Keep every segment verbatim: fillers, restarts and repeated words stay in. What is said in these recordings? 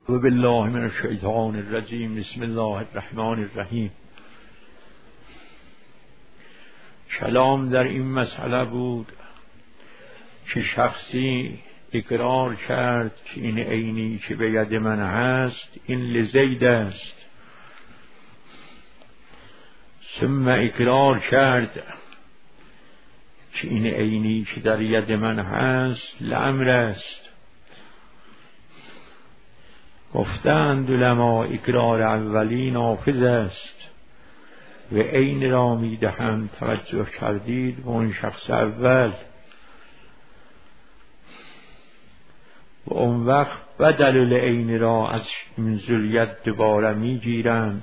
و بالله من الشیطان الرجیم. بسم الله الرحمن الرحیم. کلام در این مسئله بود که شخصی اقرار کرد که این عینی که به ید من هست این لزید است، ثم اقرار کرد که این عینی که در ید من هست لامر است. گفتند علما اقرار اولی نافذ است و عین را می دهند. توجه کردید به اون شخص اول و اون وقت بدل عین را از ذریت دوباره می گیرند.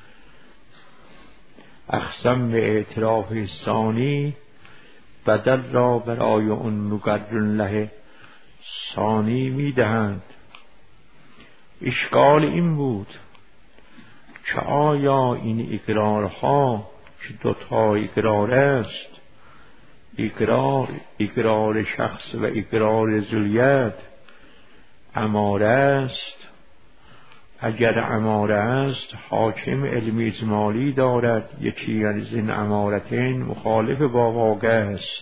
اقسم به اعتراف ثانی بدل را برای اون مقرر له ثانی می دهند. اشکال این بود که آیا این اقرارها که دوتا اقرار است، اقرار اقرار شخص و اقرار ذریت اماره است؟ اگر اماره است حاکم علم اجمالی دارد، یکی از این امارتین مخالف با واقع است،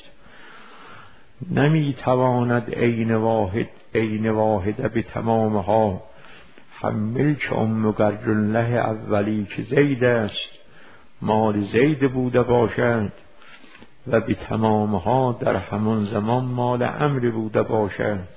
نمیتواند عین واحد عین واحده به تمامها حمل که اون مقرر له اولی که زید است مال زید بوده باشد و به تمامها در همان زمان مال امر بوده باشد.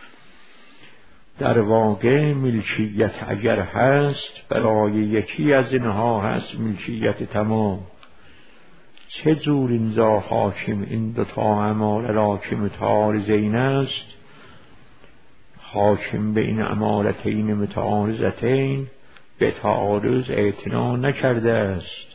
در واقع ملکیت اگر هست برای یکی از اینها هست ملکیت تمام. چه جور اینجا حاکم این دوتا اماره را که متعارضین است حاکم به این امارتین متعارضتین به تعارض اعتنا نکرده است؟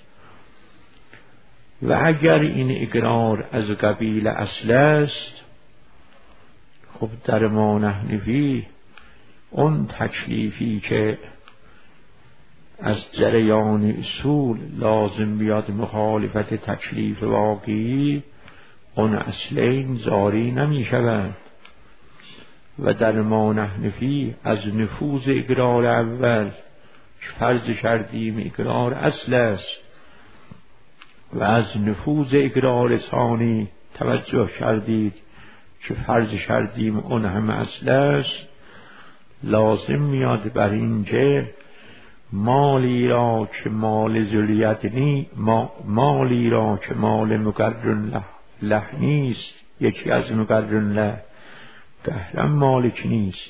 و اگر این اقرار از قبیل اصل است، خب در ما نحنفی اون تکلیفی که از جریان اصول لازم بیاد مخالفت تکلیف واقعی، اون اصلین جاری نمی شود. و در ما نحنفی از نفوذ اقرار اول که فرض کردیم اقرار اصل است و از نفوذ اقرار ثانی توجه کردید که فرض کردیم اون هم اصل است، لازم میاد بر این که مالی را که مال ذریت نی ما مالی را که مال مقرر له, له نیست، یکی از مقرر له قهرم مالک نیست،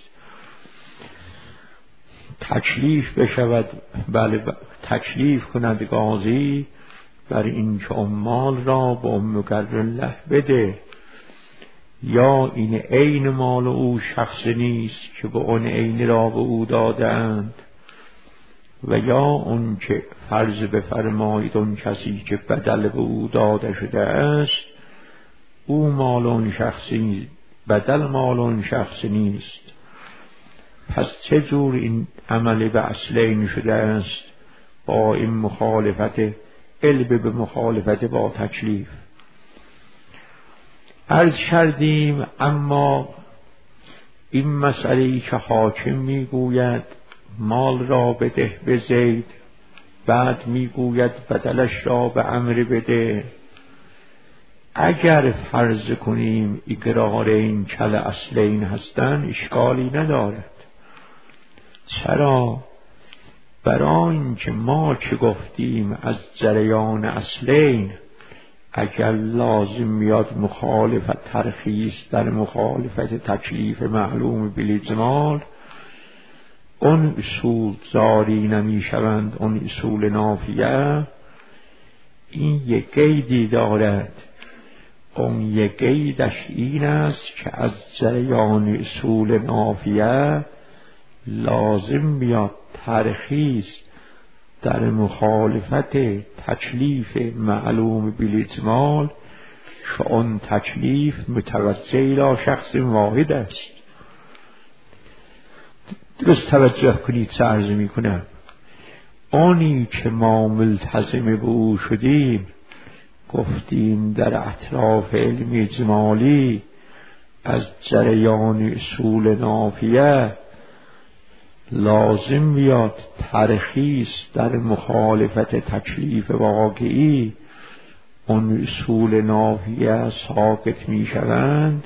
تکلیف بشود. بله تکلیف کند قاضی بر این که اون مال را به اون مقرر له بده، یا این عین مال او شخص نیست که به اون عین را به او دادند، و یا اون که فرض بفرمایید اون کسی که بدل به او داده شده است او مال اون شخصی بدل مال اون شخص نیست. پس چه جور این عمل به اصلین شده است با این مخالفت علم به مخالفت با تکلیف؟ عرض کردیم اما این مسئله که حاکم میگوید مال را بده به زید، بعد میگوید بدلش را به امر بده، اگر فرض کنیم اقرار این کل اصلین هستن اشکالی ندارد. چرا؟ برای اینکه ما که گفتیم از جریان اصلین اگر لازم میاد مخالفت ترخیص در مخالفت تکلیف معلوم بالاجمال، اون اصول جاری نمی شوند. اون اصول نافیه این یک قیدی دارد، اون یک قیدش این است که از جریان اصول نافیه لازم میاد ترخیص در مخالفت تکلیف معلوم بالاجمال که اون تکلیف متوجه الى شخص واحد است. درست توجه کنید چه عرض می کنم. آنی که ما ملتزم به او شدیم گفتیم در اطراف علم اجمالی از جریان اصول نافیه لازم بیاد ترخیص در مخالفت تکلیف واقعی، اون اصول نافیه ساقط می شوند.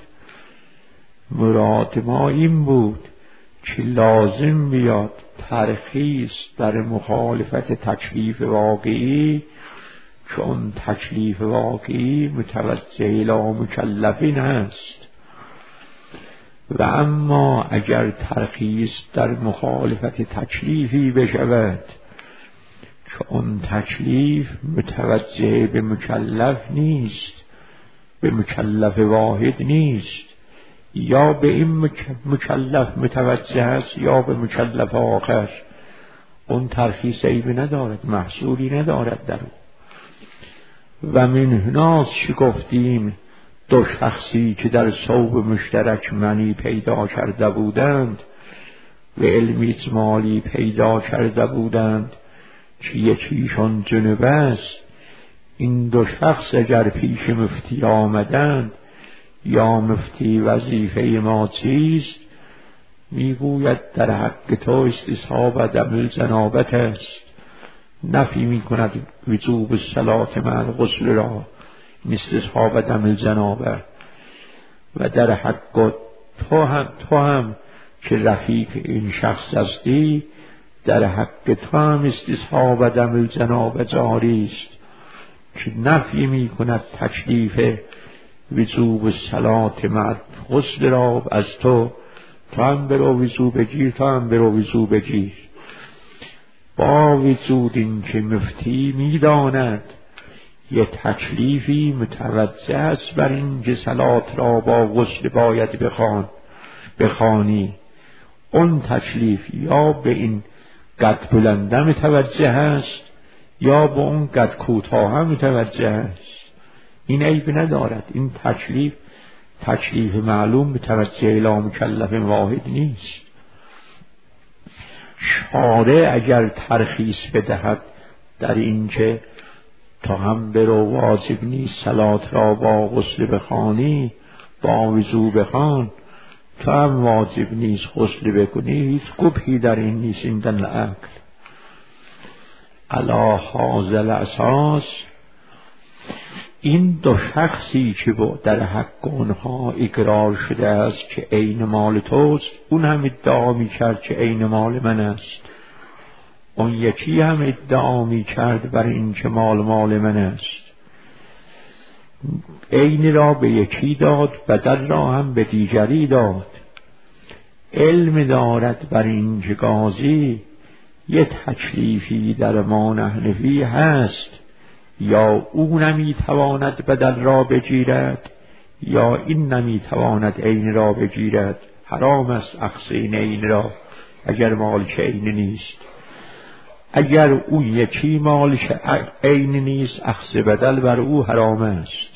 مراد ما این بود که لازم بیاد ترخیص در مخالفت تکلیف واقعی، که اون تکلیف واقعی متوجه الی مکلفین است. و اما اگر ترخیص در مخالفت تکلیفی بشود که اون تکلیف متوجه به مکلف نیست، به مکلف واحد نیست، یا به این مکلف متوجه است یا به مکلف آخر، اون ترخیص عیب ندارد، محصولی ندارد در او. و من هناست که گفتیم دو شخصی که در صوب مشترک منی پیدا کرده بودند و علمی اجمالی پیدا کرده بودند که یکیشون جنب است، این دو شخص اگر پیش مفتی آمدند، یا مفتی وظیفه ما چیست، میگوید در حق تو استصحاب دم الجنابت است، نفی میکند وجوب الصلاة مع الغسل را، استصحاب دم الجنابه. و در حق تو هم, تو هم که رفیق این شخص هستی، در حق تو هم استصحاب دم الجنابه جاری است، که نفی میکند تکلیف وجوب الصلاة مع الغسل را از تو، تو هم برو وضو بگیر، تو هم برو وضو بگیر. با وجود این که مفتی میداند یه تکلیفی متوجه است بر این که صلات را با غسل باید بخوان بخوانی، اون تکلیف یا به این قد بلنده متوجه است یا به اون قد کوتاه متوجه است، این عیب ندارد. این تکلیف تکلیف معلوم متوجه الی مکلف واحد نیست. شارع اگر ترخیص بدهد در این که تا هم برو واجب نیست صلات را با غسل بخوانی، با وضو بخوان، تا هم واجب نیست غسل بکنی، هیچ قبحی در این نیست. این دن العقل علی هذا الاساس، این دو شخصی که در حق اونها اقرار شده است که عین مال توست، اون هم ادعا می کرد که عین مال من است، اون یکی هم ادعا می کرد بر این که مال مال من است. عین را به یکی داد، بدل را هم به دیگری داد. علم دارد بر این که قاضی یه تکلیفی در ما حنفی هست، یا او نمیتواند بدل را بگیرد یا این نمیتواند عین را بگیرد. حرام است اخذ این عین را اگر مالک عین نیست. اگر او یکی مالک عین نیست، اخذ بدل بر او حرام است.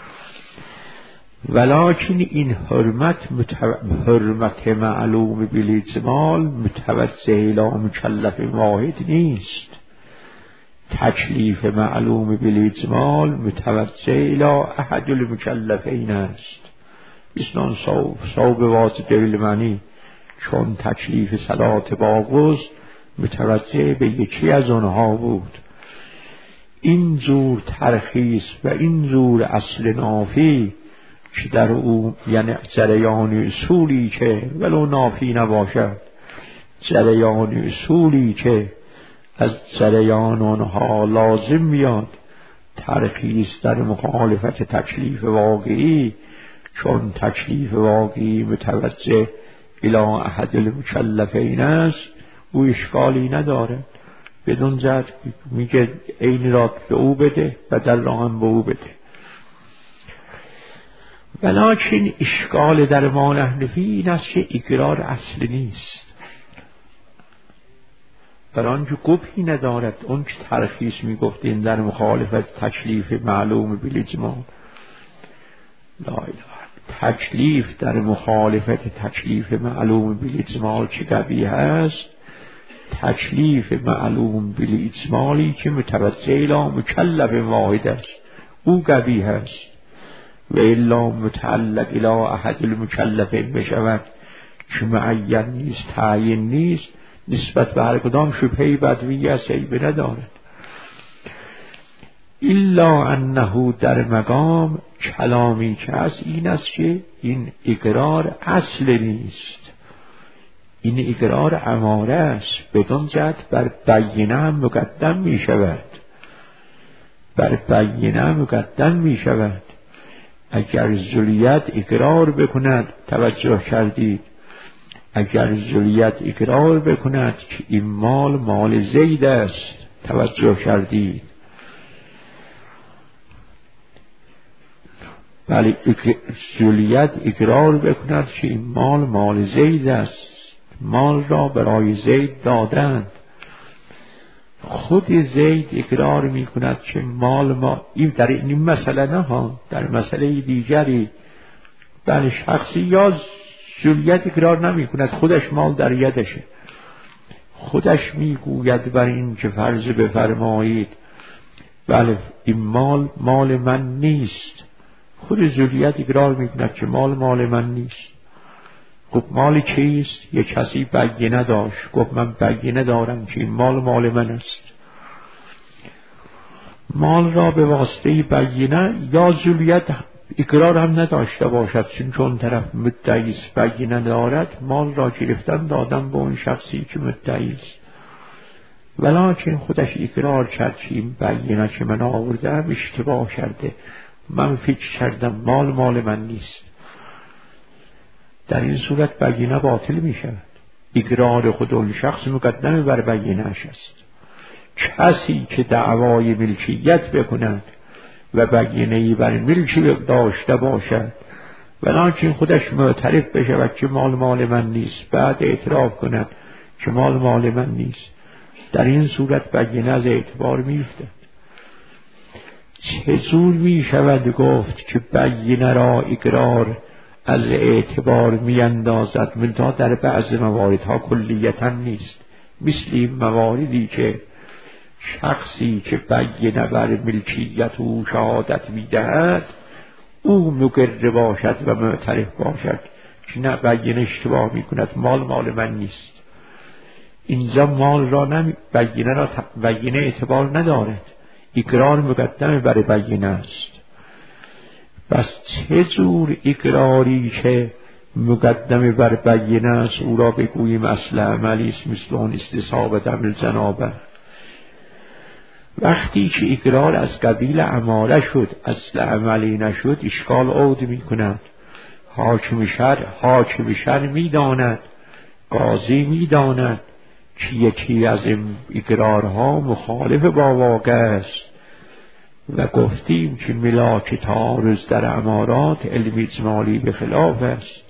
ولکن این حرمت متو... حرمت معلوم بالاجمال متوجه الی مکلف واحد نیست. تکلیف معلوم بالاجمال متوجه الی احد المکلفین است. بسنان صوب صوب واجب المعنی، چون تکلیف صلات با غسل متوجه به یکی از آنها بود. این جور ترخیص و این جور اصل نافی که در او، یعنی جریان اصولی که ولو نافی نباشد، جریان اصولی که از جریان آنها لازم بیاد ترخیص در مخالفت تکلیف واقعی، چون تکلیف واقعی متوجه الی احد المکلفین است، او اشکالی نداره. بدون جد میگه عین را به او بده، بدل را هم به او بده. ولکن اشکال در ما حنفی این است که اقرار اصلی نیست، برای آنکه قبحی ندارد. اون که ترخیص میگفتیم در مخالفت تکلیف معلوم بالاجمال، لا اله، تکلیف در مخالفت تکلیف معلوم بالاجمال که قوی هست، تکلیف معلوم بالاجمالی که متوجه الی مکلف واحد است او قوی هست. و الا متعلق الی احد المکلفین بشود که معین نیست، تعیین نیست، نسبت به هر کدام شبهه بدوی از عیب ندارد. الا انه در مقام کلامی که از این است که این اقرار اصل نیست، این اقرار اماره است، بدون جهت بر بینه هم مقدم می شود، بر بینه هم مقدم می شود. اگر ذریت اقرار بکند، توجه کردید، اگر ذریت اقرار بکند که این مال مال زید است، توجه کردید، ولی ذریت اقرار بکند که این مال مال زید است، مال را برای زید دادند، خود زید اقرار می کند که مال ما، این در این مسئله نه ها، در مسئله دیگری، بله شخصی یا ذریت اقرار نمی کند، خودش مال در یدشه، خودش می گوید بر این که فرض بفرمایید بله این مال مال من نیست، خود ذریت اقرار می کند که مال مال من نیست. خب مال کیست؟ یک کسی بینه داشت، گفت من بینه دارم که این مال مال من است. مال را به واسطه بینه یا ذریت اقرار هم نداشته باشد، چون چون طرف مدعی است بینه دارد، مال را گرفتن دادن به اون شخصی که مدعی است، ولکن خودش اقرار کرد که این بینه که من آوردم اشتباه کرده، من فکر کردم مال مال من نیست. در این صورت بینه باطل می شود، اقرار خود اون شخص مقدم بر بینه‌اش است. کسی که دعوای ملکیت بکند و بینه‌ای بر ملکی داشته باشد ولکن خودش معترف بشود که مال مال من نیست، بعد اعتراف کند که مال مال من نیست، در این صورت بینه از اعتبار می افتد. چطور می شود گفت که بینه را اقرار از اعتبار می اندازد؟ منتها در بعض مواردها کلیتا نیست، مثل این مواردی که شخصی که بینه بر ملکیت و شهادت می دهد او مقر باشد و معترف باشد که نه بینه اشتباه می کند، مال مال من نیست. اینجا مال را نمی... بینه را بینه اعتبار ندارد، اقرار مقدم بر بینه است. بس چه جور اقراری که مقدم بر بینه است او را بگوییم اصل عملی است، مثل اون استصحاب دم جنابه. وقتی که اقرار از قبیل اماره شد، اصل عملی نشد، اشکال عود می کند. حاکم شرع حاکم شرع می داند، قاضی می داند که یکی از این اقرارها مخالف با واقع است و گفتیم که ملاک تعارض در امارات علم اجمالی به خلاف است.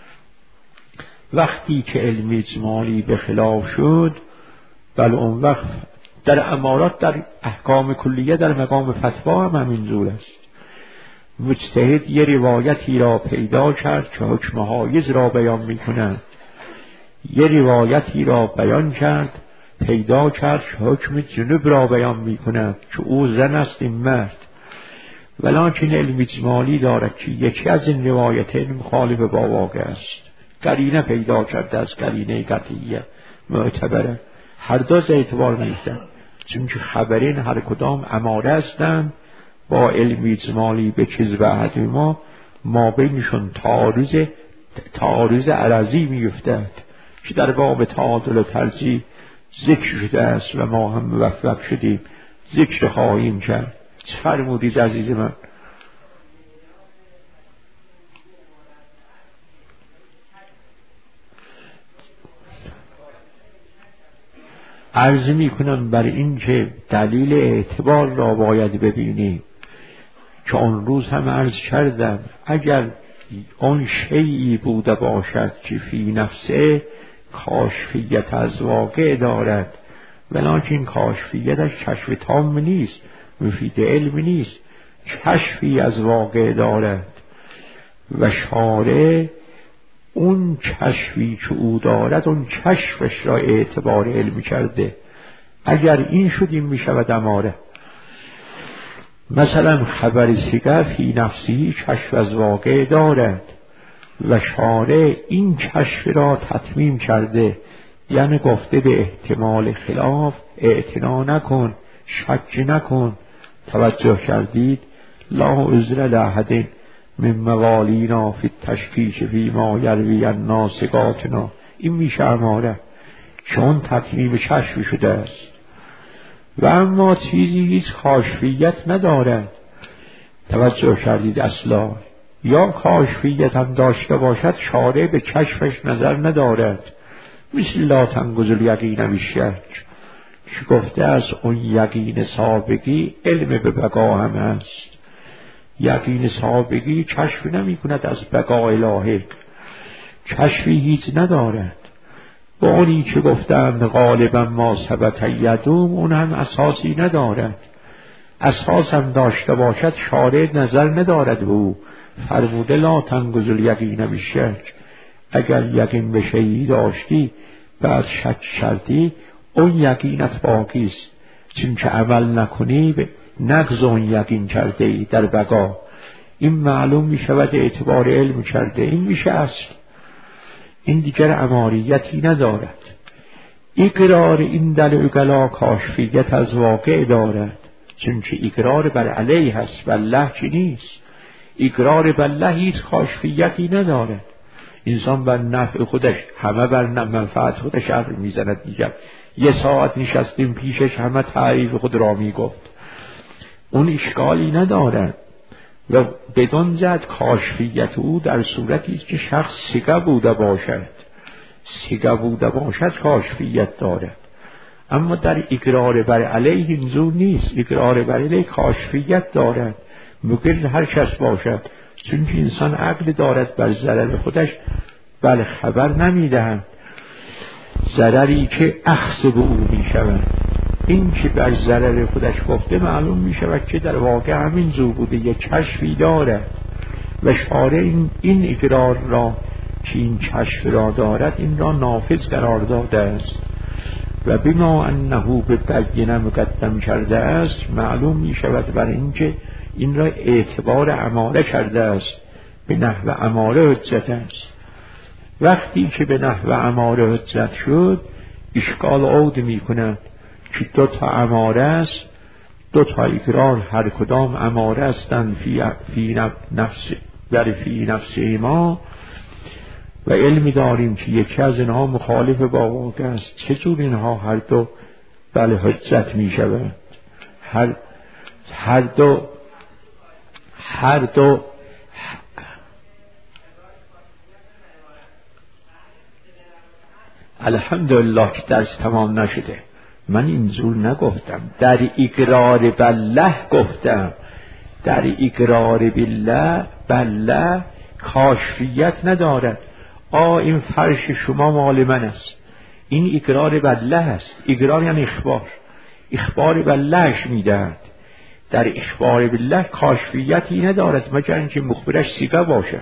وقتی که علم اجمالی به خلاف شد، بل اون وقت در امارات در احکام کلیه در مقام فتوا هم همینجور است. مجتهد یه روایتی را پیدا کرد که حکم حایز را بیان می کند، یه روایتی را بیان کرد پیدا کرد که حکم جنوب را بیان می کند که او زن است این مرد، ولکن علم اجمالی دارد که یکی از این روایتین مخالف با واقع است، قرینه پیدا کرده از قرینه قطعیه معتبره، هر دو از اعتبار میفتن، چون که خبرین هر کدام اماره هستند با علم اجمالی به کذب احد ما ما بینشون تعارض تعارض عرضی میفتد که در باب تعادل و ترجیح ذکر شده است و ما هم موفق شدیم ذکر خواهیم کرد. چه فرمودید عزیز من؟ عرض می کنم بر این که دلیل اعتبار را باید ببینیم که آن روز هم عرض کردم اگر آن شیئی بوده باشد که فی نفسه کاشفیت از واقع دارد ولکن کاشفیتش کشف تام نیست، مفید علم نیست، کشفی از واقع دارد و شارع اون کشفی که او دارد اون کشفش را اعتبار علمی کرده، اگر این شد این می شود اماره. مثلا خبر صیغه فی نفسی کشف از واقع دارد و شارع این کشف را تتمیم کرده، یعنی گفته به احتمال خلاف اعتنا نکن، شک نکن. توجه کردید؟ لا عذر لأحد من موالینا فی التشکیک فی ما یروی الناسقاتنا. این میشه اماره، چون تطمیب چشم شده است. و اما چیزی هیچ کاشفیت ندارد. توجه کردید؟ اصلا یا کاشفیت هم داشته باشد شارع به کشفش نظر ندارد. مثل لا تنقض الیقین بالشک، که گفته از اون یقین سابقی علم به بقا هم است. یقین سابقی کشف نمی کند از بقا لاحق، کشفی هیچ ندارد. با اونی که گفتند غالبا ما ثبت یدوم، اون هم اساسی ندارد. اساس هم داشته باشد شارع نظر ندارد. او فرموده لا تنقض الیقین بالشک، اگر یقین به شیئی داشتی بعد شک کردی، اون یقینت باقی است. چون که عمل نکنی به نقض اون یقین کرده ای در بقا. این معلوم می شود اعتبار علم کرده. این میشه اصل. این دیگر اماریتی ندارد. اقرار این در اقلا کاشفیت از واقع دارد، چون که اقرار بر علیه هست، والله که نیست. اقرار بالله هیچ کاشفیتی ندارد. انسان بر نفع خودش، همه بر منفعت خودش حرف میزند. دیگر یه ساعت نشستیم پیشش همه تعریف خود را میگفت. اون اشکالی ندارد. و بدون زد کاشفیت او در صورتی است که شخص سگه بوده باشد. سگه بوده باشد کاشفیت دارد. اما در اقرار بر علیه اینجور نیست. اقرار بر علیه کاشفیت دارد، مگر هر کس باشد. چون که انسان عقل دارد بر ضرر خودش بل خبر نمیدهند. ضرری که اخذ به او می شود، این که بر ضرر خودش گفته معلوم می شود که در واقع همین زو بوده، یک کشفی دارد. و شارع این, این اقرار را که این کشف را دارد این را نافذ قرار داده است. و بما انه به بینه مقدم کرده است، معلوم می شود بر این که این را اعتبار اماره کرده است. به نحو اماره حجت است. وقتی که به نحو اماره حجت شد، اشکال عود می کند که دو تا اماره است، دو تا اقرار، هر کدام اماره هستند فی, فی نفس در فی نفس ما. و علمی داریم که یکی از اینها مخالف با واقع است. چطور اینها هر دو بله حجت می شود؟ هر هر دو هر دو الحمدلله که درس تمام نشده. من اینجور نگفتم، در اقرار بالله گفتم. در اقرار بالله بالله کاشفیت ندارد. آ این فرش شما مال من است، این اقرار بالله است. اقرار یعنی اخبار، اخبار باللهش میدهد. در اخبار بالله کاشفیتی ندارد مگر اینکه مخبرش سیغه باشد.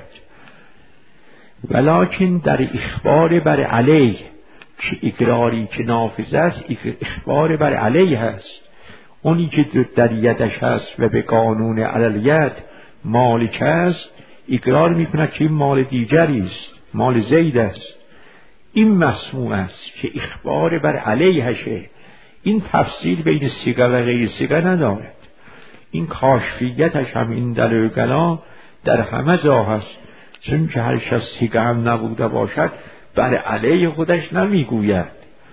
ولکن در اخبار بر علیه، که اقراری که نافذ است اخبار بر علیه هست. اونی که در یدش هست و به قانون علیت مالک است، اقرار میکند که این مال دیگری است، مال زید است. این مسموع است که اخبار بر علیهشه. این تفصیل بین صیغه و غیر صیغه ندارد. این کاشفیتش هم این در اقلا در همه جا هست. چون که هر کس صیغه هم نبوده باشد بر علیه خودش نمیگوید.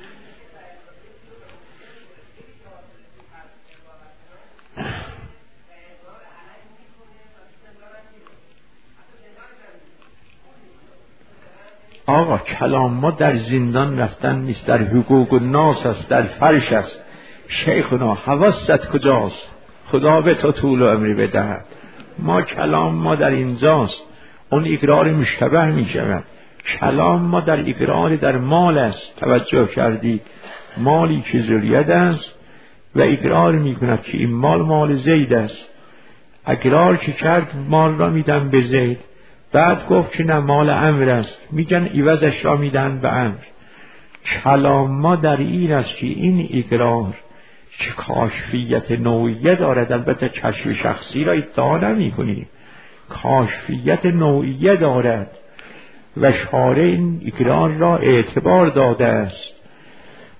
آقا کلام ما در زندان رفتن نیست، در حقوق الناس است، در فرش است. شیخنا حواست کجاست؟ خدا به تو طول و عمری بدهد. ما کلام ما در اینجاست. اون اقرار مشتبه می شود. کلام ما در اقرار در مال است. توجه کردید؟ مالی که ذریت است و اقرار می کند که این مال مال زید است. اقرار که کرد مال را میدن به زید، بعد گفت که نه مال امر است، میگن عوضش را میدن به امر. کلام ما در این است که این اقرار که کاشفیت نوعیه دارد، البته کشف شخصی را ادعا نمی کنیم، کاشفیت نوعیه دارد و شارع این اقرار را اعتبار داده است.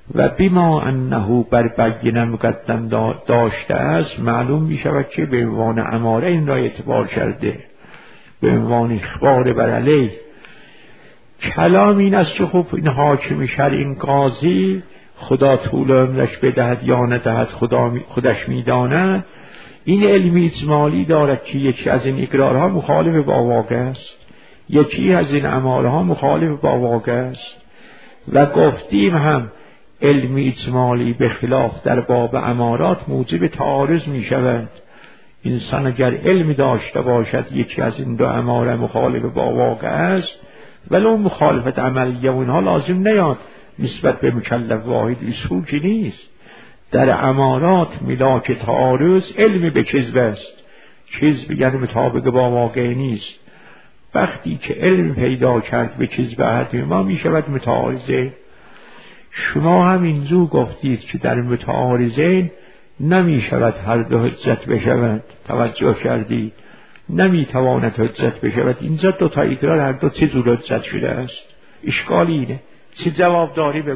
و بیما انه بر بینه مقدم داشته است، معلوم می شود که به عنوان اماره این را اعتبار کرده، به عنوان اخبار بر علیه. کلام این است که خب این حاکم شرع، این قاضی، خدا طول عمرش بدهد یا ندهد خدا خودش میداند، این علمی اجمالی دارد که یکی از این اقرارها مخالف با واقع است، یکی از این امارها مخالف با واقع است. و گفتیم هم علمی اجمالی به خلاف در باب امارات موجب تعارض می شود. انسان اگر علمی داشته باشد یکی از این دو اماره مخالف با واقع است، ولو مخالفت عملیه و اینها لازم نیاد نسبت به مکلف واحد، اصول که نیست. در امارات ملاک تعارض علم به کذب است، کذب یعنی مطابق با واقع نیست. وقتی که علم پیدا کرد به کذب احد ما می شود متعارضه. شما هم اینجور گفتید که در متعارضین نمی شود هر دو حجت بشود، توجه کردید؟ نمی تواند حجت بشود. اینجا دو تا اقرار هر دو چه جور حجت شده است؟ اشکال اینه. چه جواب داری بگو.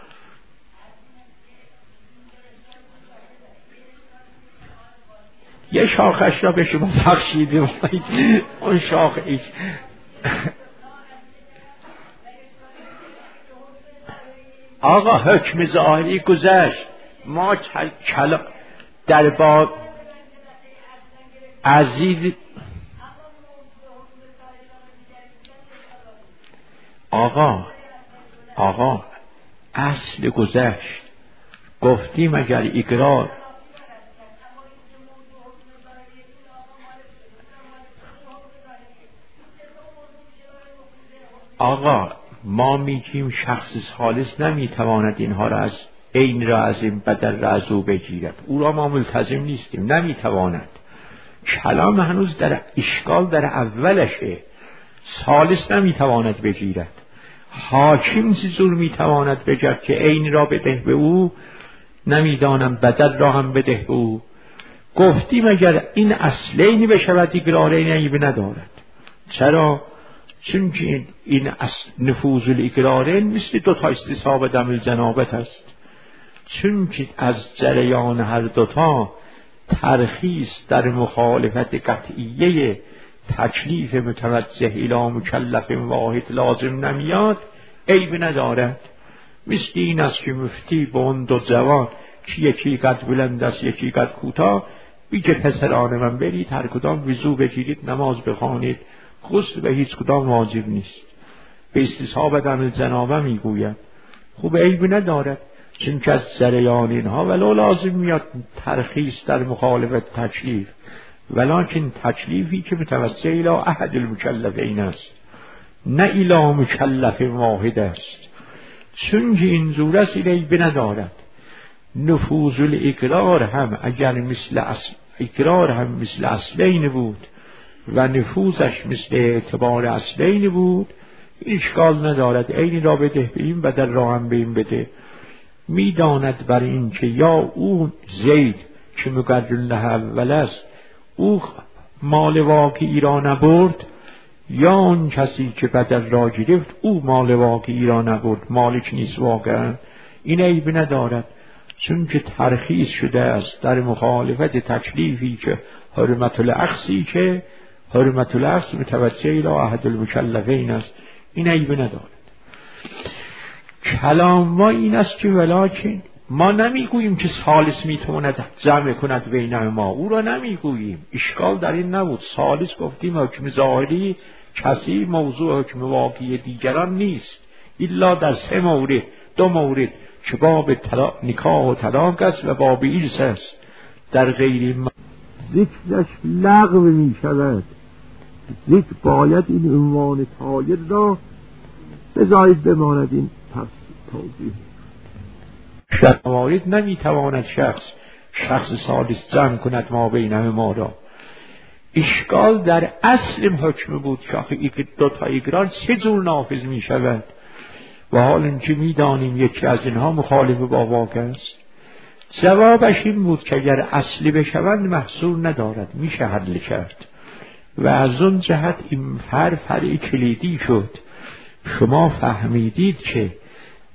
یه شاخش را به شما بخشیدیم، اون شاخ ایش آقا حکم ظاهری گذشت. ما کل... کل... در باب عزیز آقا آقا اصل گذشت. گفتیم اگر اقرار آقا ما میگیم شخص ثالث نمیتواند اینها را از عین را از این بدل را از او بگیرد، او را ما ملتزم نیستیم، نمیتواند. کلام هنوز در اشکال در اولشه. ثالث نمیتواند بگیرد. حاکم چیزور میتواند بگیرد که عین را بده به او، نمیدانم بدل را هم بده به او. گفتیم اگر این اصلینی بشود اقرارین عیب ندارد. چرا؟ چون که این نفوذ الاقرارین مثل دو تا استصحاب دم الجنابت است. چون که از جریان هر دوتا ترخیص در مخالفت قطعیه تکلیف متوجه الی مکلف واحد لازم نمیاد، عیب ندارد. مثل این است که مفتی به اون دو جوان که یکی قد بلند است یکی قد کوتاه بیگه پسران من برید هر کدام وضو بگیرید نماز بخوانید، غسل به هیچ کدام واجب نیست، به استصحاب دم جنابه میگوید. خوب عیب ندارد، چون که از جریان اینها ولو لازم میاد ترخیص در مخالفت تکلیف، ولکن تکلیفی که متوجه الی احد المکلفین است نه الی مکلف واحد است. چون که این زور است عیب ندارد. نفوذ الاقرار هم اگر مثل اصل اقرار هم مثل اصلین بود و نفوذش مثل اعتبار اصلین بود، اشکال ندارد. عین را بده به این بدل را هم به این بده. میداند بر این که یا او زید که مقدر له اول است او مال واقعی را نبرد، یا اون کسی که بدل را گرفت او مال واقعی را نبرد، مالک نیست واقعا. این عیب ندارد، چون که ترخیص شده است در مخالفت تکلیفی که حرمت الاخذی که حرمت الاخذ متوجه الی احد المکلفین است. این عیب ندارد. کلام ما این است که ولکن ما نمیگوییم که ثالث میتواند جمع کند بین ما، او را نمیگوییم. اشکال در این نبود. ثالث گفتیم حکم ظاهری کسی موضوع حکم واقعی دیگران نیست الا در سه مورد، دو مورد که باب نکاح و طلاق است و باب ایرث است. در غیر ما ذکرش لغو می شود. ذکر باید این عنوان طایر را بذارید بماند. این توضیح شخص موارد نمیتواند شخص شخص ثالث جمع کند ما بین ما را. اشکال در اصل حکم بود که دو تا اقرار چه جور نافذ می شود، و حال اینکه می دانیم یکی از اینها مخالف با واقع است. جوابش این بود که اگر اصلی بشوند محصول ندارد، میشه حل کرد. و از اون جهت این فر فرع کلیدی شد. شما فهمیدید که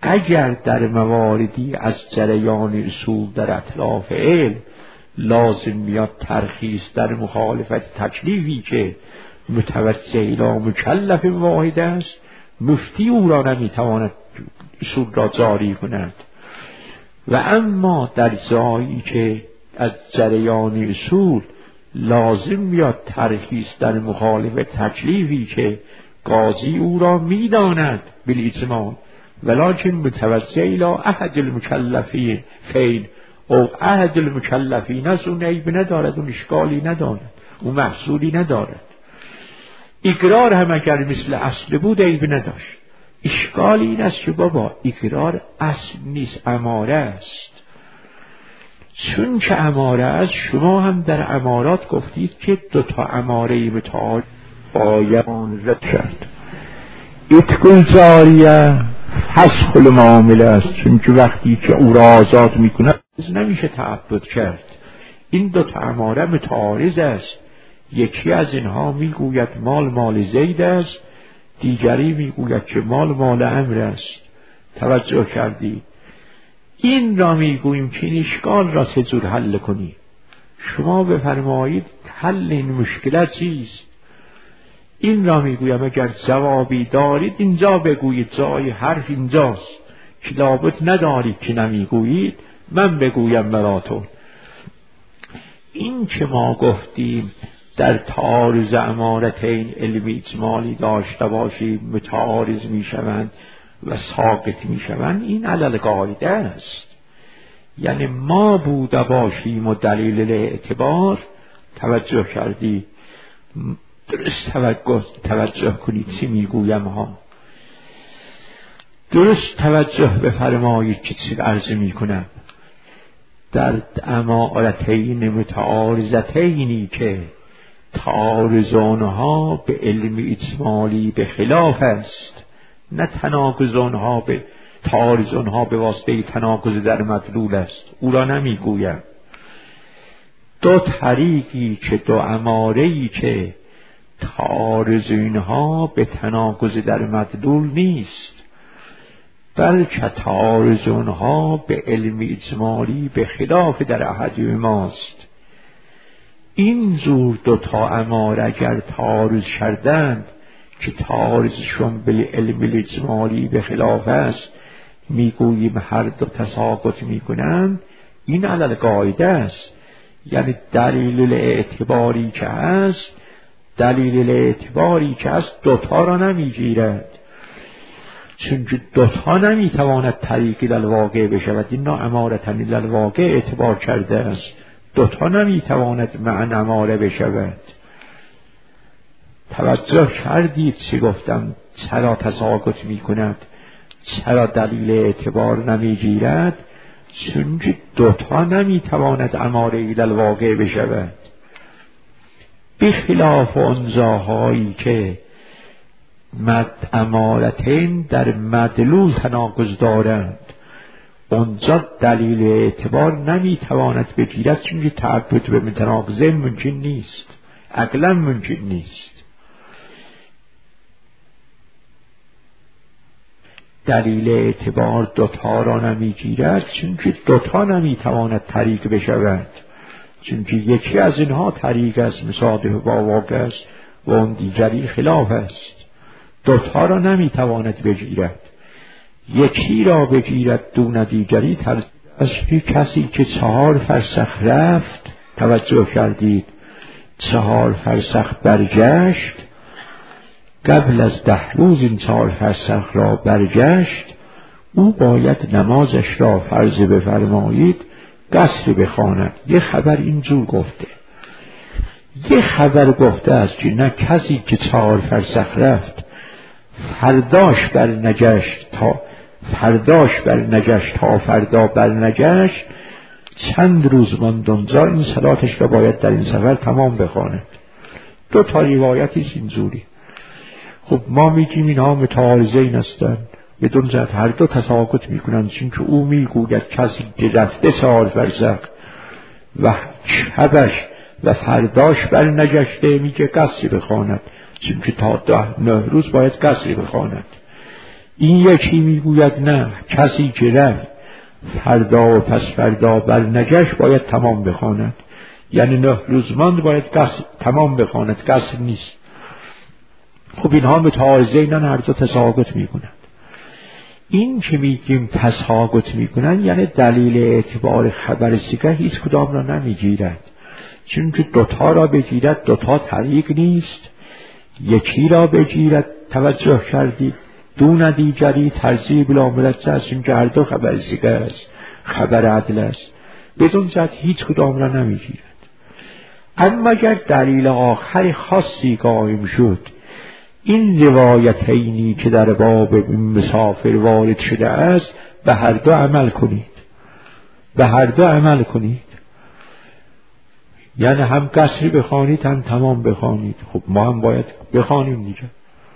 اگر در مواردی از جریان اصول در اطراف علم لازم میاد ترخیص در مخالفت تکلیفی که متوجه الی مکلف واحد است، مفتی او را نمیتواند اصول را جاری کند. و اما در جایی که از جریان اصول لازم میاد ترخیص در مخالفت تکلیفی که قاضی او را میداند بالاجماع ولکن متوجه الی احد المکلفین فین او احد المکلفین است، اون عیب ندارد، اون اشکالی ندارد، اون محصولی ندارد. اقرار هم اگر مثل اصل بود عیب نداشت. اشکال این است که بابا اقرار اصل نیست، اماره است. چون که اماره است، شما هم در امارات گفتید که دوتا اماره متعارض باید رد کرد. اتقل جاریه فسخ المعامله است، چون که وقتی که او را آزاد میکنه نمیشه تعبد کرد. این دوتا اماره متعارض است. یکی از اینها میگوید مال مال زید است، دیگری میگوید که مال مال امر است. توجه کردی؟ این را میگوییم که این اشکال را چجور حل کنی. شما بفرمایید حل این مشکل چیست؟ این را میگویم اگر جوابی دارید اینجا بگویید، جای حرف اینجاست که لابد ندارید که نمیگویید من بگویم براتون. این که ما گفتیم در تعارض امارتین علمی اجمالی داشته باشیم متعارض میشوند و ساقط میشوند، این علل قاعده است. یعنی ما بوده باشیم و دلیل اعتبار. توجه کردی؟ درست توجه, توجه کنید چی میگویم ها. درست توجه بفرمایید که چی عرض میکنم. در امارتین متعارضتینی که تعارض آنها به علم اجمالی به خلاف است، نه تناقض آنها به تعارض آنها به واسطه تناقض در مدلول است، او را نمیگویم. دو طریقی که دو اماره‌ای که تعارض اینها به تناقض در مدلول نیست، بلکه تعارض آنها به علم اجمالی به خلاف در احد ماست. این زور دو تا اماره اگر تعارض کردند که تعارضشون به علم اجمالی به خلاف است، میگوییم هر دو تساقط میکنند. این علل قاعده است. یعنی دلیل اعتباری که هست، دلیل اعتباری که هست دوتا را نمیگیرد، چون دوتا نمیتواند طریقی للواقع بشود. این نا امارتن للواقع اعتبار کرده است، دوتا نمیتواند معن اماره بشود. توجه کردید چی گفتم؟ چرا تساقط میکند؟ چرا دلیل اعتبار نمیگیرد؟ چون که دوتا نمیتواند اماره للواقع بشود. بخلاف اون جاهایی که مد امارتین در مدلول تناقض دارند، اونجا دلیل اعتبار نمیتواند بگیرد، چون که تعبد به متناقضه ممکن نیست، عقلا ممکن نیست. دلیل اعتبار دوتا را نمیگیرد، چون که دوتا نمیتواند طریق بشود، چون که یکی از اینها طریق است، مصادف با واقع است، و اون دیگری خلاف است. دوتا را نمیتواند بگیرد. یکی را بگیرد دون دیگری ترجیح است. کسی که چهار فرسخ رفت، توجه کردید، چهار فرسخ برگشت، قبل از ده روز این چهار فرسخ را برگشت، او باید نمازش را فرض بفرمایید قصر بخواند. یه خبر اینجور گفته، یه خبر گفته است که نه کسی که چهار فرسخ رفت فرداش بر نگشت تا فرداش بر نگشت تا فردا بر نگشت، چند روز ماند اونجا، این صلاتش را باید در این سفر تمام بخواند. دو تا روایتی اینجوری. خب ما میگیم اینها متعارضین هستند، بدون جهت هر دو تساقط میکنند، چون که او میگوید کسی که رفته چهار فرسخ و شبش و فرداش بر نگشته میگه قصری بخواند، چون که تا ده نه روز باید قصری بخواند. این یکی میگوید نه، کسی که رفت فردا و پس فردا بر نگشت باید تمام بخواند، یعنی نه روز ماند باید قصر تمام بخواند، قصر نیست. خب اینها متعارضه، اینا هر دو تساقط میکنند. این که میگیم تساقط میکنن یعنی دلیل اعتبار خبر صیغه هیچ کدام را نمیگیرد، چون که دوتا را بگیرد دوتا طریق نیست، یکی را بگیرد توجه کردید دون دیگری ترزیب لا مرجع است، چون که هر دو خبر صیغه است، خبر عدل است، بدون جهت هیچ کدام را نمیگیرد. اما اگر دلیل آخر خاصی قائم شد، این روایتینی که در باب مسافر وارد شده است به هر دو عمل کنید، به هر دو عمل کنید، یعنی هم قصری بخوانید هم تمام بخوانید. خب ما هم باید بخوانیم دیگه.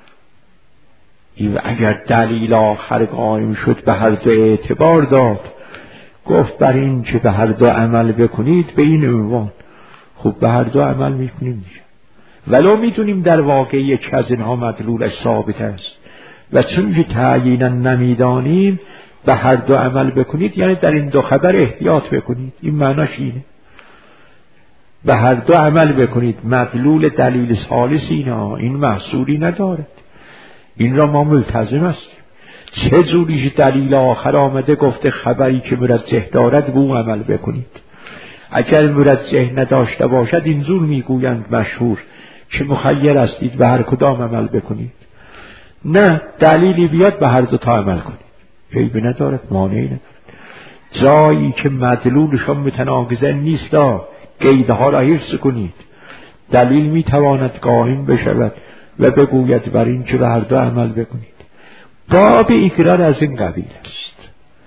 این اگر دلیل آخر قائم شد به هر دو اعتبار داد، گفت بر این که به هر دو عمل بکنید به این عنوان، خب به هر دو عمل میکنیم دیگه، ولو میدونیم در واقع یک از اینها مدلولش ثابت است، و چون که تعیینا نمیدانیم به هر دو عمل بکنید، یعنی در این دو خبر احتیاط بکنید. این معناش اینه، به هر دو عمل بکنید. مدلول دلیل ثالث اینا این محصولی ندارد، این را ما ملتزم هستیم. چه جوریش دلیل آخر آمده گفته خبری که مرجح دارد به اون عمل بکنید، اگر مرجح نداشته باشد اینجور میگویند مشهور که مخیر هستید به هر کدام عمل بکنید. نه، دلیلی بیاد به هر دو تا عمل کنید، عیبی ندارد، مانعی ندارد. جایی که مدلولشان متناقض نیست قیدها را حفظ کنید. دلیل میتواند قائم بشود و بگوید بر این که به هر دو عمل بکنید. باب اقرار از این قبیل است.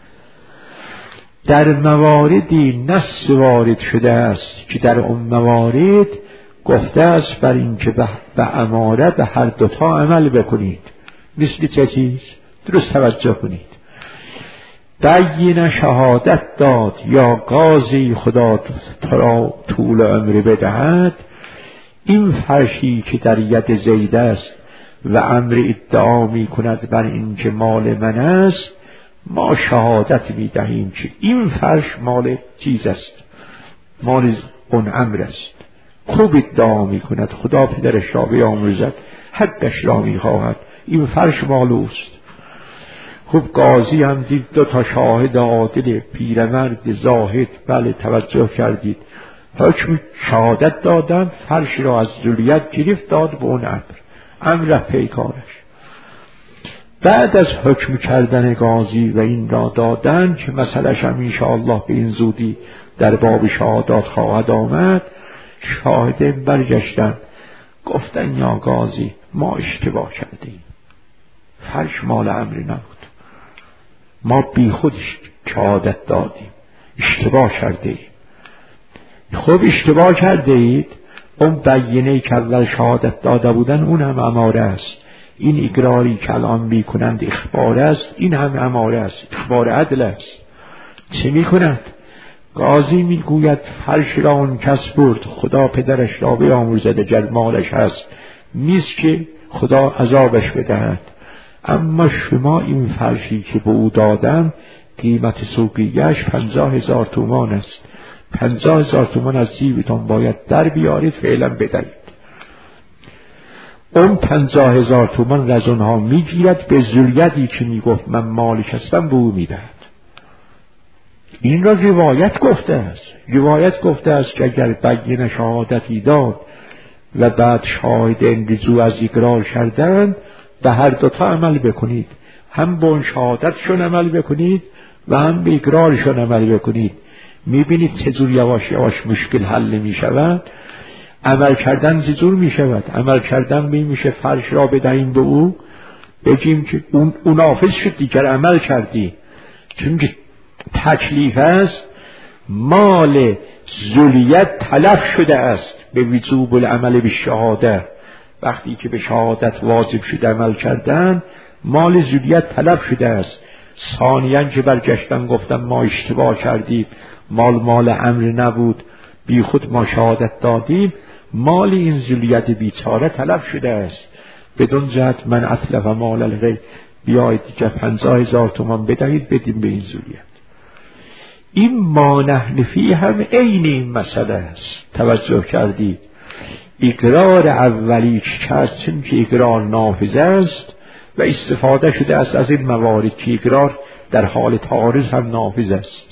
در مواردی نص وارد شده است که در اون موارد گفته است بر این که به اماره به هر دوتا عمل بکنید. مثل چه چیز؟ درست توجه کنید. بین شهادت داد یا قاضی خدا تو را طول عمر بدهد، این فرشی که در ید زید است و امر ادعا می کند بر این که مال من است، ما شهادت می دهیم که این فرش مال چیز است، مال اون امر است. خوب ادعا می کند خدا پدرش را بیامرزد، حقش را می خواهد، این فرش مال اوست. خب قاضی هم دید دو تا شاهد عادل پیرمرد زاهد، بله توجه کردید، حکم شهادت دادن، فرش را از ذریت گرفت داد به اون امر، امر پیکارش. بعد از حکم کردن قاضی و این را دادن که مسئله‌اش هم انشاءالله به این زودی در باب شهادات خواهد آمد، شاهدین برگشتن گفتن یا قاضی ما اشتباه کردیم، فرش مال امر نبود، ما بی خودش شهادت دادیم، اشتباه کرده ایم. خب اشتباه کرده اید، اون بینه‌ای که اول شهادت داده بودن اون هم اماره است، این اقراری که الان میکنند اخبار است، این هم اماره است، اخبار عدل است. چه میکند؟ قاضی میگوید فرش را اون کس برد، خدا پدرش را بیامرزد اگر مالش هست، نیست که خدا عذابش بدهد. اما شما این فرشی که به او دادم قیمت سوقیش پنجاه هزار تومان است، پنجاه هزار تومان از جیبتون باید در بیارید فعلا بدهید. اون پنجاه هزار تومان از اونها میگیرد، به ذریتی که میگفت من مالک هستم به او میدهد. این را روایت گفته است، روایت گفته است که اگر بین شهادتی داد و بعد شاهدین رجوع از اقرار کردند به هر دوتا عمل بکنید، هم به اون شهادتشون عمل بکنید و هم به اقرارشون عمل بکنید. میبینید چجور یواش یواش مشکل حل میشود. عمل کردن چجور میشود؟ عمل کردن میشه فرش را بدهیم به او، بگیم که اون, اون حافظ شد دیگر عمل کردی، چون که تکلیف است مال ذریت تلف شده است به وجوب العمل به شهاده. وقتی که به شهادت واجب شده عمل کردن، مال ذریت تلف شده است. ثانیاً که برگشتن گفتن ما اشتباه کردیم، مال مال امر نبود، بی خود ما شهادت دادیم، مال این ذریت بیچاره تلف شده است. بدون جهت من اتلف مال الغیر، بیایید دیگه پنجاه هزار تومان بدهید بدیم به این ذریت. این ما نحن فیه هم عین این مسئله است. توجه کردید اقرار اولی که هست چون که اقرار نافذ است و استفاده شده است از این موارد که اقرار در حال تعارض هم نافذ است.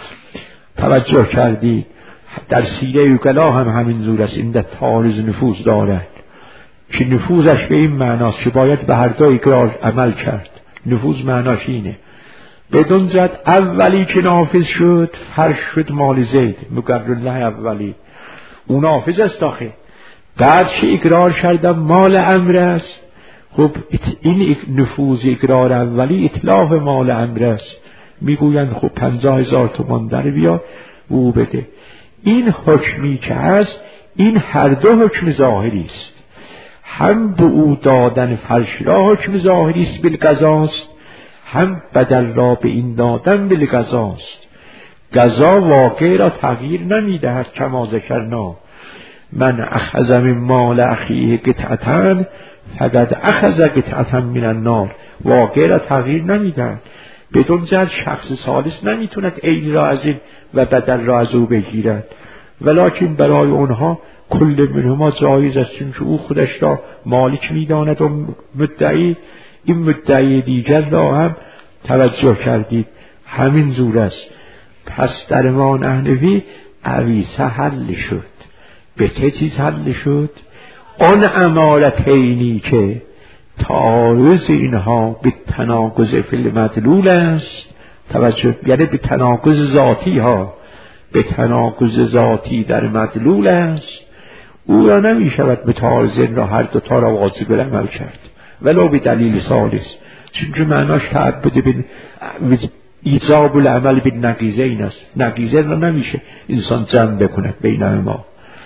توجه کردید در سیره وکلا هم همین زور است. این در تعارض نفوذ دارد که نفوذش به این معناست که باید به هر دو اقرار عمل کرد. نفوذ معناش اینه. بدون زد اولی که نافذ شد فرش شد مال زید مقرر له اولی اون نافذ است آخه. بعد که اقرار کردم مال امر است، خب این نفوذ اقرار اولی اطلاق مال امر است. میگویند خب پنجاه هزار تومان در بیا او بده. این حکمی که هست این هر دو حکم ظاهری است. هم به او دادن فرش را حکم ظاهری است بالقضاست، هم بدل را به این دادن بالقضاست. قضا واقع را تغییر نمیدهد. کما ذکرنا من اخذ من مال اخیه قطعة فقد اخذ قطعة من النار. واقع را تغییر نمیدهد. بدون جد شخص ثالث نمیتوند عین را از این و بدل را از او بگیرد، ولکن برای اونها کل منهما جایز است چون که او خودش را مالک میداند و مدعی این مدعی دیگر را هم. توجه کردید همین زور است. پس در ما نحنفی عویسه حل شد. به چه چیز حل شد؟ آن امارتینی که تعارض اینها به تناقض فی المدلول است. توجه، یعنی به تناقض ذاتی ها، به تناقض ذاتی در مدلول است. او را نمی شود به تعارض این را هر دوتا را واجب العمل کرد ولو به دلیل ثالث، چون که معناش تعبد به ایجاب العمل به نقیضه این است. نقیضه را نمیشه انسان جمع بکند بین ما.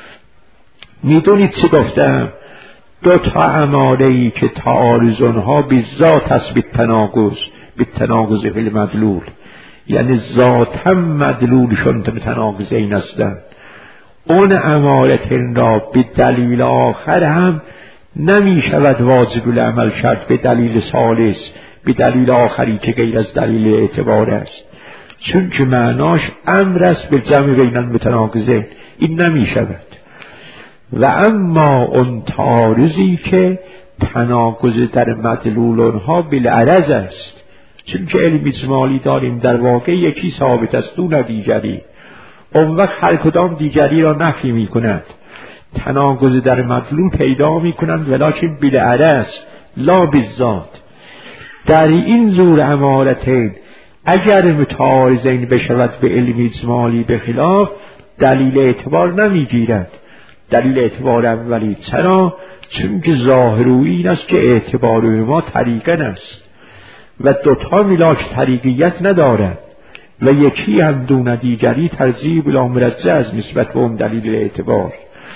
میدونید چی گفتم؟ دو تا اماره‌ای که تعارض اونها به ذات است، به تناقض، به تناقض فی المدلول، یعنی ذات هم مدلولشون به تناقض این هستند. اون امارتین را به دلیل آخر هم نمی شود واجب العمل کرد به دلیل ثالث، به دلیل آخری که غیر از دلیل اعتبار است، چون که معناش امر است به جمع بین المتناقضین. این نمی شود. و اما اون تعارضی که تناقض در مدلول اونها بالعرض است، چون که علم اجمالی داریم در واقع یکی ثابت است دون دیگری، اون وقت هر کدام دیگری را نفی می کند. تناقض در مدلول پیدا می کنند ولکن بالعرض لا بالذات. در این زور امارتین اگر متعارضین بشود به علم اجمالی به خلاف، دلیل اعتبار نمی گیرد. دلیل اعتبار اولی چرا؟ چون که ظاهروی این است که اعتبار ما طریقن است و دوتا ملاک طریقیت ندارد و یکی هم دون دیگری ترجیح بلا مرجع از نسبت به اون دلیل اعتبار.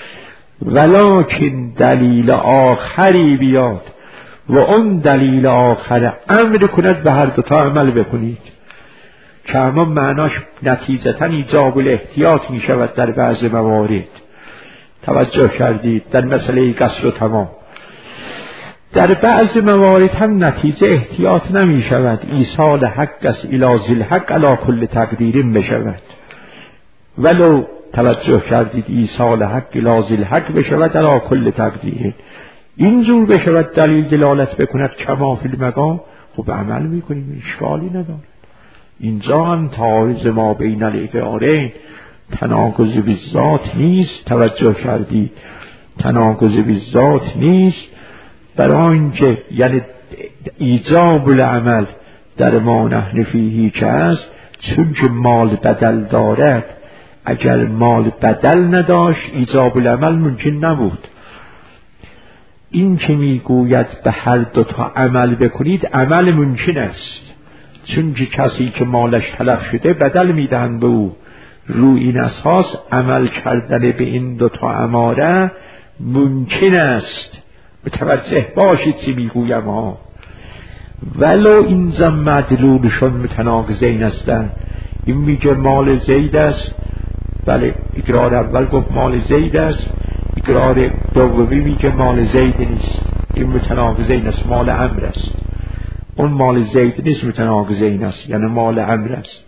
ولکن دلیل آخری بیاد و اون دلیل آخر امر کند به هر دوتا عمل بکنید، که اما معناش نتیجتا ایجاب الاحتیاط می شود در بعض موارد. توجه کردید در مسئله قصر و تمام در بعض موارد هم نتیجه احتیاط نمی شود، ایصال حق از الی ذی الحق علی کل تقدیر بشود. ولو توجه کردید ایصال حق الی ذی الحق بشود علی کل تقدیر، اینجور بشود دلیل دلالت بکند کما فی المقام، خب عمل میکنیم، اشکالی ندارد. اینجا هم تعارض ما بین الاقرارین تناقض بالذات نیست. توجه کردید تناقض بالذات نیست، برای اینکه یعنی ایجاب العمل در ما نحن فیه که است، چون که مال بدل دارد. اگر مال بدل نداشت ایجاب العمل ممکن نبود. این که میگوید به هر دو تا عمل بکنید عمل ممکن است، چون که کسی که مالش تلف شده بدل میدهند به او. روی این اساس عمل کردن به این دو تا اماره ممکن است. متوجه باشید چی میگویم ها. ولو اینجا مدلولشون متناقضین هستند. این میگه مال زید است، بله اقرار اول گفت مال زید است، اقرار دومی میگه مال زید نیست، این متناقضین است، مال امر است. اون مال زید نیست، متناقض این است، یعنی مال عمرو است.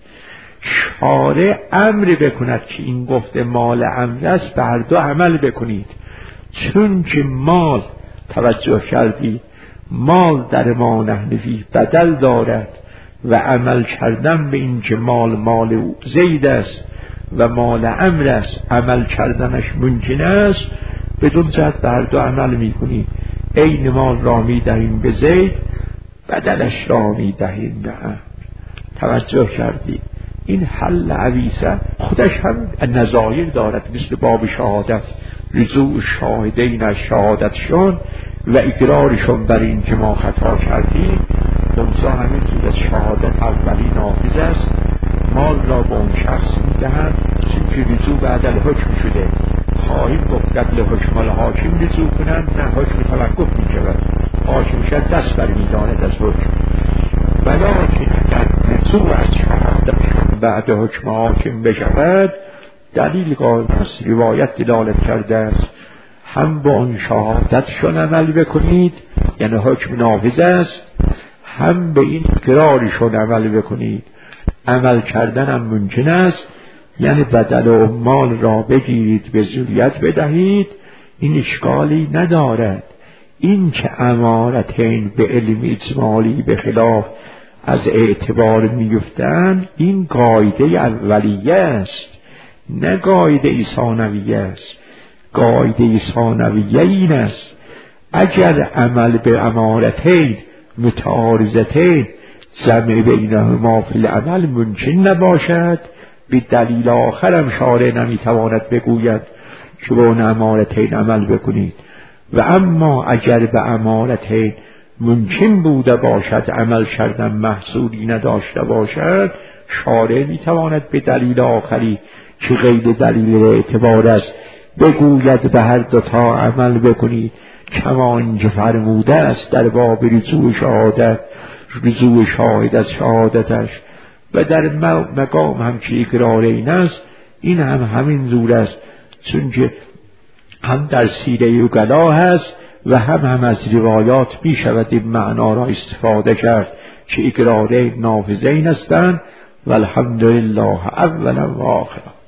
شارع امر بکند که این گفته مال عمرو است، بر دو عمل بکنید. چون که مال، توجه کردید، مال در ما نحنفی بدل دارد و عمل کردن به این که مال مال زید است و مال عمرو است عمل کردنش ممکن است، بدون جهت بر دو عمل میکنید. عین مال را میدهیم به زید، بدلش را میدهیم به عمرو. توجه کردید؟ این حل عویسه خودش هم نظایر دارد، مثل باب شهادت، رجوع شاهدین از شهادتشون و اقرارشون بر این که ما خطا کردیم. اونجا همین طور از شهادت اولی نافذ است، مال را به اون شخص میدهند، چون که رجوع بعد الحکم شده. خواهیم گفت قبل حکم الحاکم رجوع کنند، نه حکم توقف می شود، حاکم شد دست بر میداند از حکم. ولیکن اگر رجوع از شهادت بعد حکم حاکم بشود، دلیل قائم است، روایت دلالت کرده است، هم با اون شهادتشون عمل بکنید، یعنی حکم نافذ است، هم به این اقرارشون عمل بکنید. عمل کردن هم ممکن است، یعنی بدل و مال را بگیرید به ذریت بدهید، این اشکالی ندارد. این که امارتین به علم اجمالی به خلاف از اعتبار میفتند، این قاعده اولیه است، نه قاعده ثانویه است. قاعده ثانویه این است اگر عمل به امارتین متعارضتین جمع بینهما فی العمل ممکن نباشد، به دلیل آخرم شارع نمیتواند بگوید که به اون امارتین عمل بکنید. و اما اگر به امارتین ممکن بوده باشد عمل کردن محصولی نداشته باشد، شارع میتواند به دلیل آخری که غیر دلیل اعتبار است بگوید به هر دوتا عمل بکنید، کما اینکه فرموده است در باب رجوع شهادت، رجوع شاهد از شهادتش، و در مقام هم که اقرار این است، این هم همین زور است، چون که هم در سیره اوغلا هست و هم هم از روایات می شود این معنا را استفاده کرد که اقرار نافذین هستند. والحمدلله اولا و آخرا.